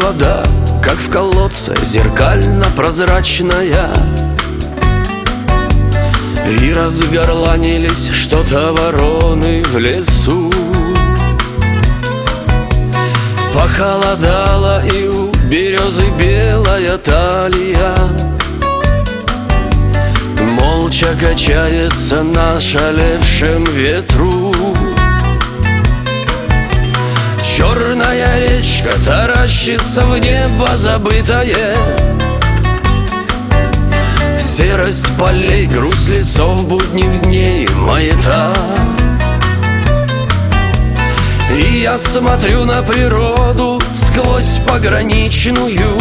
вода, как в колодце, зеркально-прозрачная. И разгорланились что-то вороны в лесу. Похолодало, и у березы белая талия молча качается на шалевшем ветру. Черная речка таращится в небо забытое. Серость полей, груз лесов, будних дней, маята. И я смотрю на природу сквозь пограничную,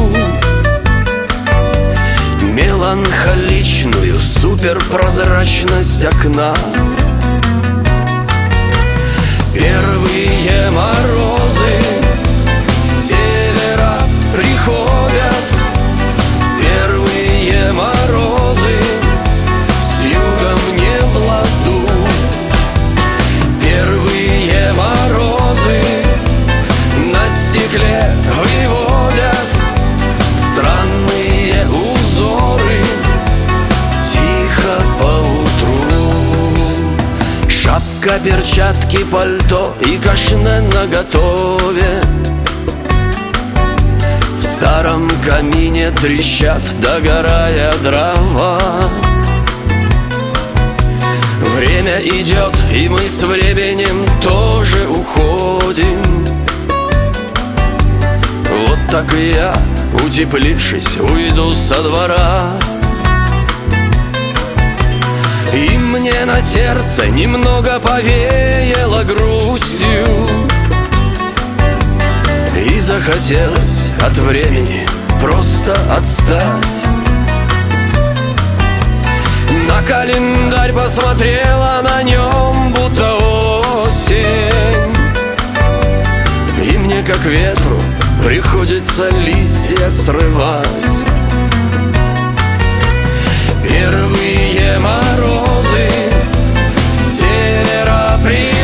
меланхоличную суперпрозрачность окна. Первые морозы с севера приходят, первые морозы с югом не в ладу. Первые морозы на стекле выводят странные узоры тихо поутру. Шапка, перчатки, пальто и кашне наготове. В старом камине трещат, догорая дрова. Время идет, и мы с временем тоже уходим. Вот так и я, утеплившись, уйду со двора. И мне на сердце немного повеяло грустью, и захотелось от времени просто отстать. На календарь посмотрела, на нем будто осень, и мне, как ветру, приходится листья срывать. Первые морозы с севера приходят.